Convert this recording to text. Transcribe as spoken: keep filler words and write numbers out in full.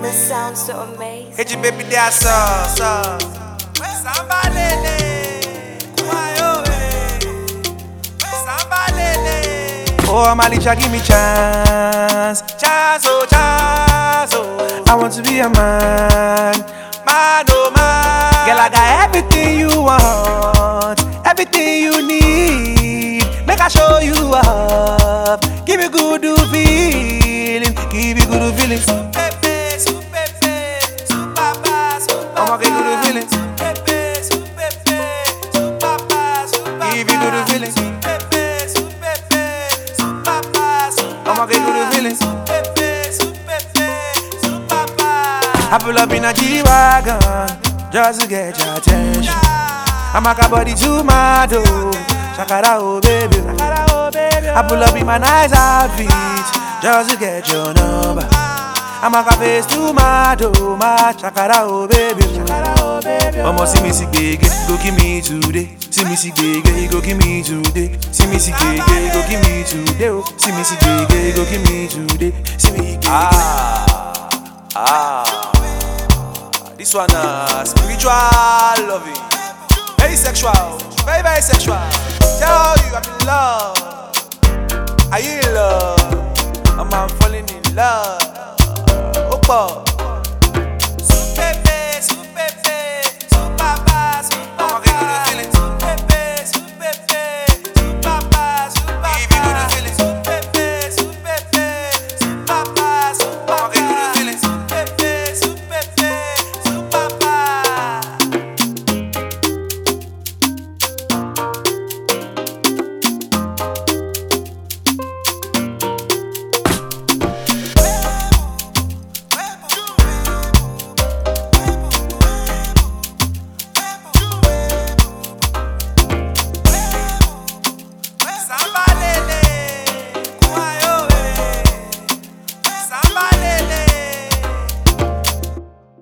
This sounds so amazing. Hey, baby, that's so, so. Sambalele, kumayo, sambalele. Oh, Malisha, give me chance, chance, oh, chance, oh. I want to be a man, man, oh man. Girl, I got everything you want, everything you need. Make I show you up, give you good feeling, give you good feeling. I'ma give you the feeling. Give you the feeling. I'ma give you the feeling. I pull up in a G-Wagon just to get your attention. I make a body to my door. Shakara, oh baby. I pull up in my nice outfit just to get your number. I'm a face to my door, my shakara, oh baby. I'ma see me see gege, go give me today. See me see gege, go give me today. See me see gege, go give me today. See me see gege, go give me today. See me gege. Ah, ah. This one uh, spiritual loving, very sexual, very very sexual. Tell you I'm in love. Are you in love? I'm, I'm falling in love. Opa.